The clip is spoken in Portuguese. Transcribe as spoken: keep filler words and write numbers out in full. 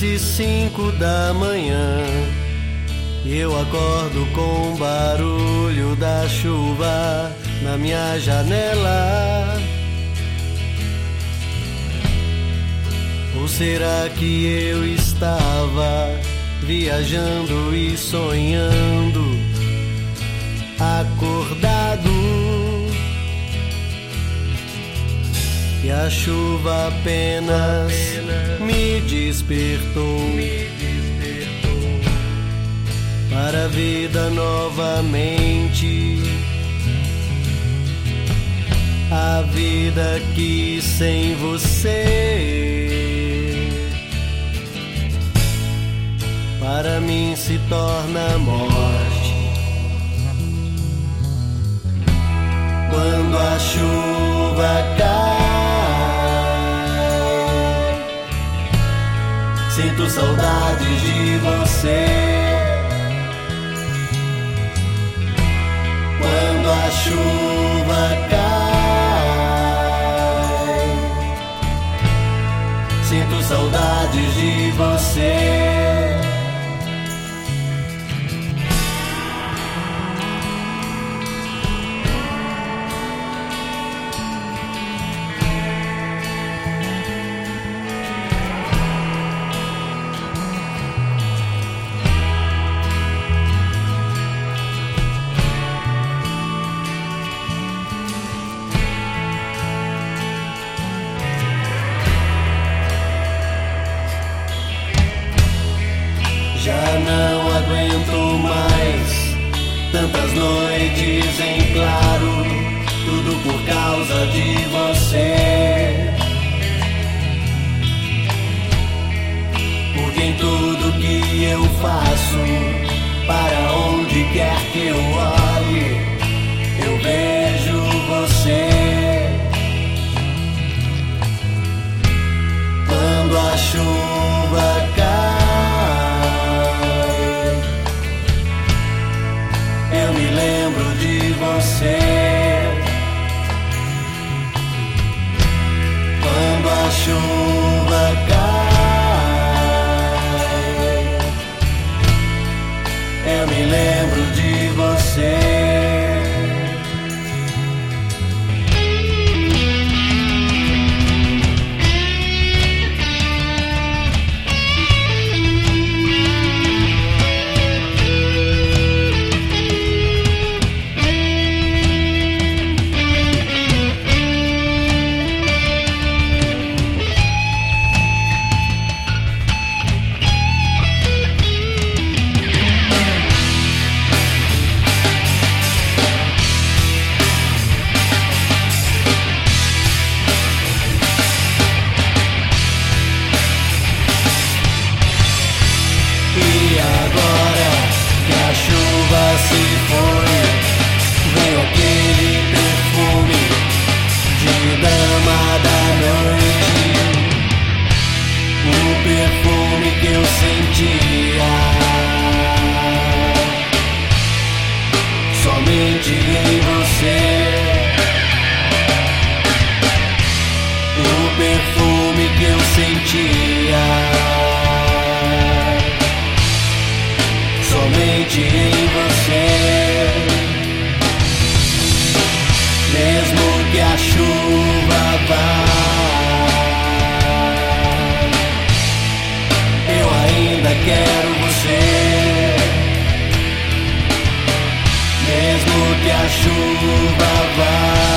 Quase cinco da manhã, eu acordo com o barulho da chuva na minha janela. Ou será que eu estava viajando e sonhando, acordado? E a chuva apenas me despertou para a vida novamente. A vida que sem você para mim se torna morte. Quando a chuva cai, sinto saudades de você. Quando a chuva cai, sinto saudades de você. Já não aguento mais tantas noites em claro, tudo por causa de você. Porque em tudo que eu faço, para onde quer que eu olhe, eu vejo você. Quando a chuva cai, eu me lembro de você. Quando a chuva cai, eu me lembro de você. Se foi, veio aquele perfume de dama da noite, o perfume que eu sentia somente em você, o perfume que eu sentia somente em você. Mesmo que a chuva vá, eu ainda quero você. Mesmo que a chuva vá,